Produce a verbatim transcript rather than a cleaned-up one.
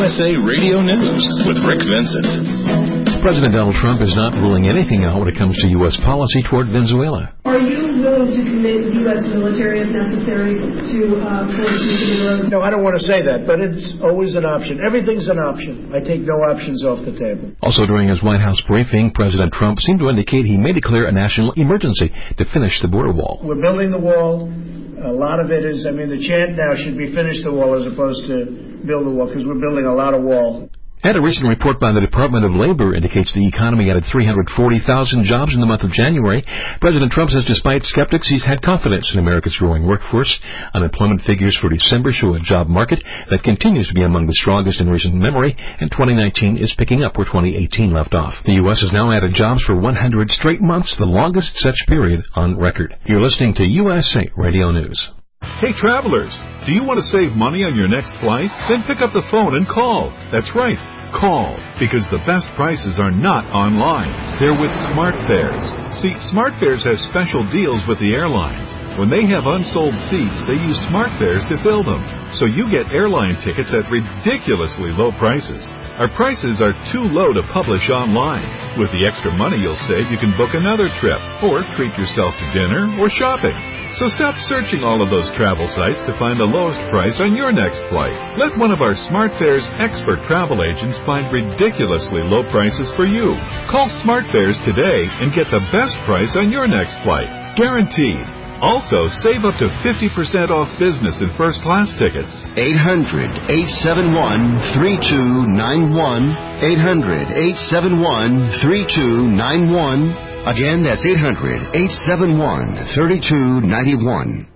S A Radio News with Rick Vincent. President Donald Trump is not ruling anything out when it comes to U S policy toward Venezuela. Are you willing to commit U S military if necessary to uh, force Venezuela? No, I don't want to say that, but it's always an option. Everything's an option. I take no options off the table. Also during his White House briefing, President Trump seemed to indicate he may declare a national emergency to finish the border wall. We're building the wall. A lot of it is, I mean, the chant now should be finish the wall as opposed to build the wall, because we're building a lot of wall. And a recent report by the Department of Labor indicates the economy added three hundred forty thousand jobs in the month of January. President Trump says despite skeptics, he's had confidence in America's growing workforce. Unemployment figures for December show a job market that continues to be among the strongest in recent memory, and twenty nineteen is picking up where twenty eighteen left off. The U S has now added jobs for one hundred straight months, the longest such period on record. You're listening to U S A Radio News. Hey travelers, do you want to save money on your next flight? Then pick up the phone and call. That's right, call, because the best prices are not online. They're with SmartFares. See, SmartFares has special deals with the airlines. When they have unsold seats, they use SmartFares to fill them. So you get airline tickets at ridiculously low prices. Our prices are too low to publish online. With the extra money you'll save, you can book another trip, or treat yourself to dinner or shopping. So stop searching all of those travel sites to find the lowest price on your next flight. Let one of our SmartFares expert travel agents find ridiculously low prices for you. Call SmartFares today and get the best price on your next flight. Guaranteed. Also, save up to fifty percent off business and first class tickets. eight hundred, eight seven one, three two nine one. eight hundred, eight seven one, three two nine one. Again, that's eight hundred, eight seven one, three two nine one.